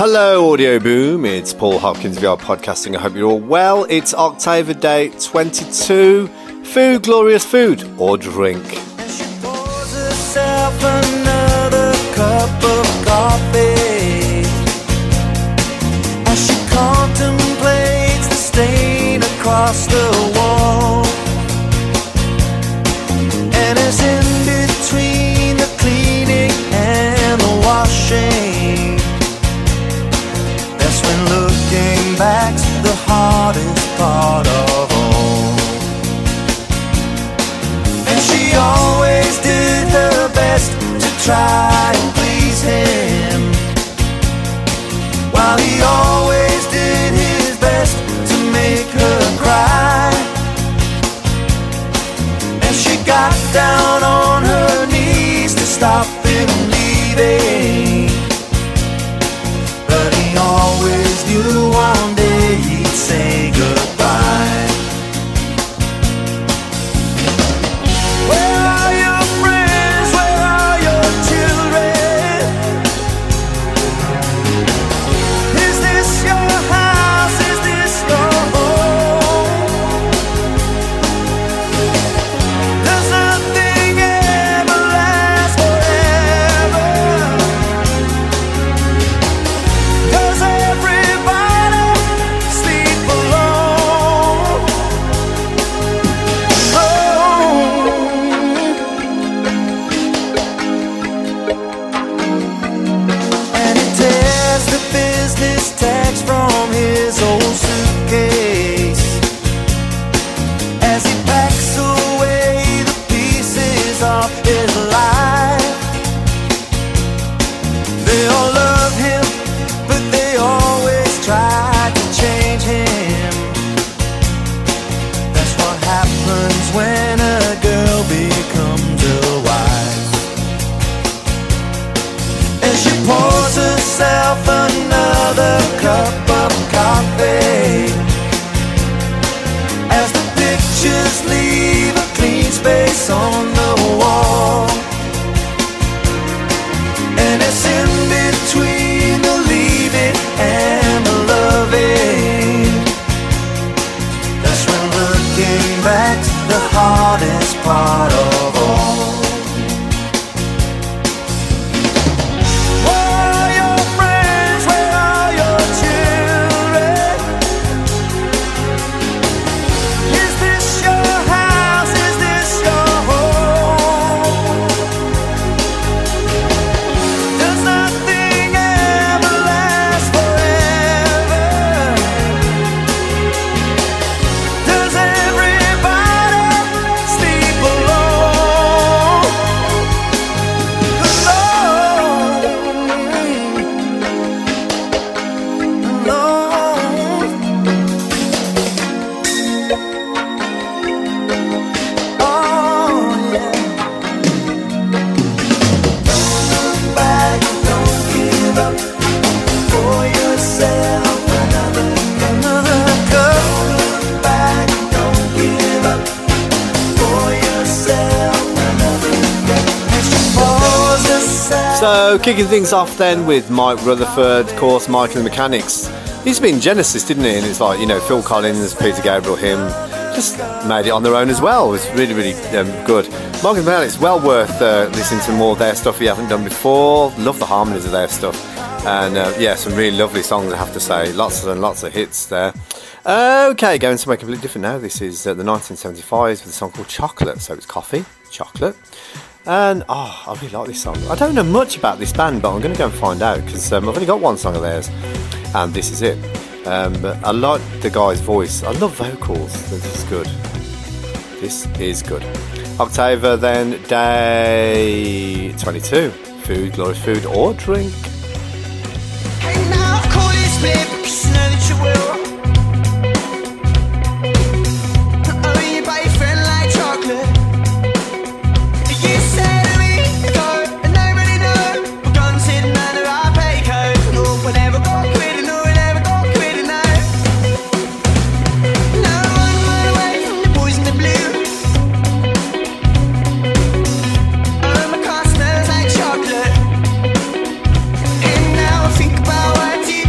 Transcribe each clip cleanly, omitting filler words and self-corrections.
Hello, Audio Boom. It's Paul Hopkins, VR Podcasting. I hope you're all well. It's October Day 22. Food, glorious food or drink. And she pours herself another cup of coffee as she contemplates the stain across the wall. And as in between the cleaning and the washing, that's when looking back's the hardest part of all. And she always did her best to try and please him, while he always did his best to make her cry. And she got down on her knees to stop him leaving, but he always knew one day he'd say goodbye. Where are your friends? Where are your children? Is this your house? Is this your home? Does nothing ever last forever? Does everybody sleep alone? And he tears the business tags from his old suitcase as he packs away the pieces of his life. They all love him, but they always try to change him. That's what happens when a girl becomes a wife. And she pours herself another cup of coffee as the pictures leave a clean space on the wall. And it's in between the leaving and the loving, that's when looking back's the hardest part of all. Where are your friends? Where are your children? Is this your house? Is this your home? Does nothing ever last forever? Does everybody sleep alone? Alone, alone. Oh yeah. Don't look back, don't give up. For yourself another cup. Don't look back, don't give up. For yourself another cup. And she pours herself. So, kicking things off then with Mike Rutherford, of course, Michael and the Mechanics. He's been Genesis, didn't he? And it's like, you know, Phil Collins, Peter Gabriel, him, just made it on their own as well. It was really, really good. Michael and the Mechanics, well worth listening to more of their stuff you haven't done before. Love the harmonies of their stuff. And yeah, some really lovely songs, I have to say. Lots and lots of hits there. Okay, going somewhere completely different now. This is the 1975s with a song called Chocolate. So it's coffee, chocolate. And I really like this song. I don't know much about this band, but I'm going to go and find out because I've only got one song of theirs, and this is it. But I like the guy's voice. I love vocals. This is good. This is good. October then, day 22. Food, glorious food or drink. Hey now, call it split because you know that you will. Oh, you buy your friend like chocolate. You say to me, go, and nobody know. We're gonna sit under our pay code. No, we're never gonna quit it, no, we're never gonna quit it, no. No one run away from the boys in the blue. Oh, my car smells like chocolate. And now I think about what you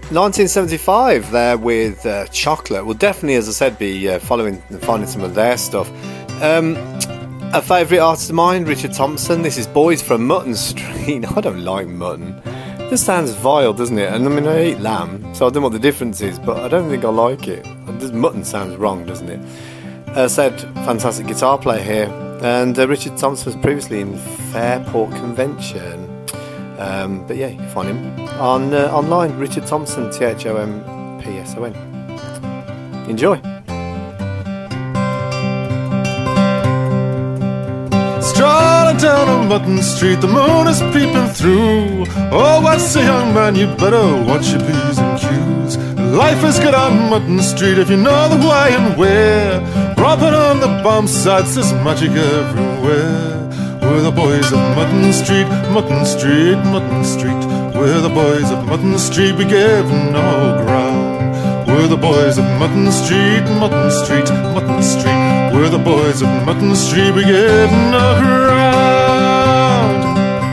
1975 there with Chocolate. We'll definitely, as I said, be following and finding some of their stuff. A favourite artist of mine, Richard Thompson. This is Boys from Mutton Street. I don't like mutton. This sounds vile, doesn't it? And I mean, I eat lamb, so I don't know what the difference is, but I don't think I like it. Mutton sounds wrong, doesn't it? Said fantastic guitar player here, and Richard Thompson was previously in Fairport Convention. But yeah, you can find him on online. Richard Thompson, THOMPSON. Enjoy. Strolling down on Mutton Street, the moon is peeping through. Oh, what's a young man, you better watch your P's and Q's. Life is good on Mutton Street if you know the why and where. Romping on the bomb sites, there's magic everywhere. We're the boys of Mutton Street, Mutton Street, Mutton Street. We're the boys of Mutton Street, we give no ground. We're the boys of Mutton Street, Mutton Street, Mutton Street. We're the boys of Mutton Street, we give no ground.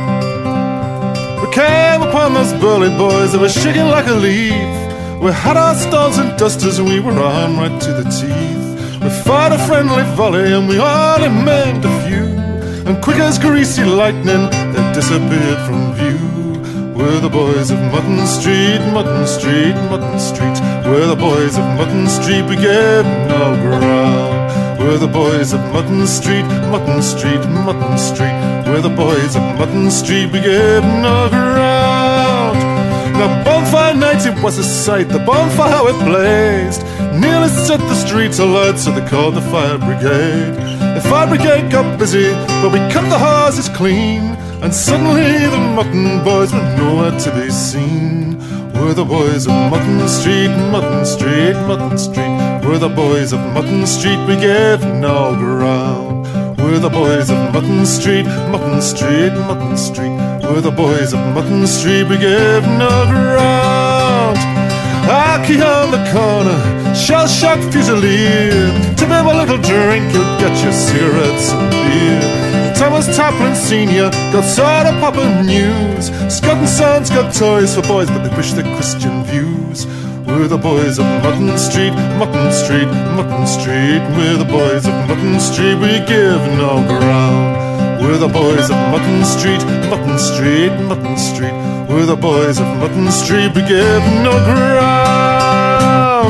We came upon those burly boys that were shaking like a leaf. We had our stones and dusters and we were armed right to the teeth. We fired a friendly volley and we only maimed a few. And quick as greasy lightning, they disappeared from view. We're the boys of Mutton Street, Mutton Street, Mutton Street. We're the boys of Mutton Street, we give no ground. We're the boys of Mutton Street, Mutton Street, Mutton Street. We're the boys of Mutton Street, we give no ground. Now bonfire night, it was a sight, the bonfire how it blazed. Nearly set the streets alight, so they called the fire brigade. The fire brigade got busy, but we cut the houses clean. And suddenly the Mutton boys were nowhere to be seen. We're the boys of Mutton Street, Mutton Street, Mutton Street. We're the boys of Mutton Street, we give no ground. We're the boys of Mutton Street, Mutton Street, Mutton Street. We're the boys of Mutton Street, we give no ground. Aki on the corner, shell-shocked Fusilier. To have a little drink, you'll get your cigarettes and beer. Thomas Taplin Sr. got soda poppin' news. Scott and Sons got toys for boys, but they push their Christian views. We're the boys of Mutton Street, Mutton Street, Mutton Street. We're the boys of Mutton Street, we give no ground. We're the boys of Mutton Street, Mutton Street, Mutton Street. We're the boys of Mutton Street, we give no ground.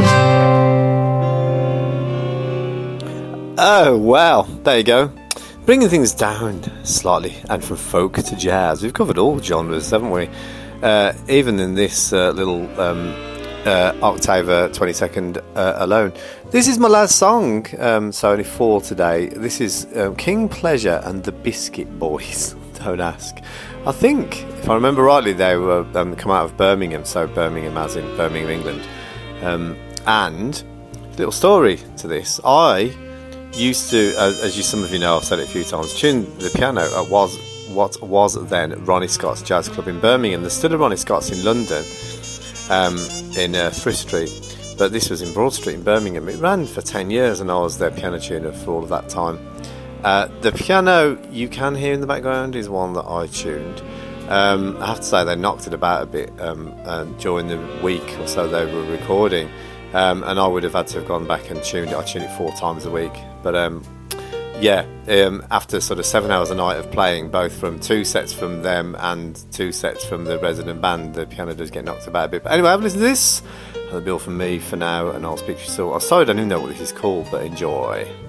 Oh, wow. There you go. Bringing things down slightly, and from folk to jazz. We've covered all genres, haven't we? Even in this little Octava 22nd alone. This is my last song, so only 4 today. This is King Pleasure and the Biscuit Boys. Don't ask. I think, if I remember rightly, they were come out of Birmingham, so Birmingham as in Birmingham, England. And little story to this. I used to, as some of you know, I've said it a few times, tune the piano at what was then Ronnie Scott's Jazz Club in Birmingham. There's still a Ronnie Scott's in London, in Thrift Street, but this was in Broad Street in Birmingham. It ran for 10 years and I was their piano tuner for all of that time. The piano you can hear in the background is one that I tuned. I have to say they knocked it about a bit during the week or so they were recording. And I would have had to have gone back and tuned it. I tuned it 4 times a week. But after sort of 7 hours a night of playing, both from 2 sets from them and 2 sets from the resident band, the piano does get knocked about a bit. But anyway, have a listen to this. That'll be all from me for now, and I'll speak to you soon. I'm sorry I don't even know what this is called, but enjoy.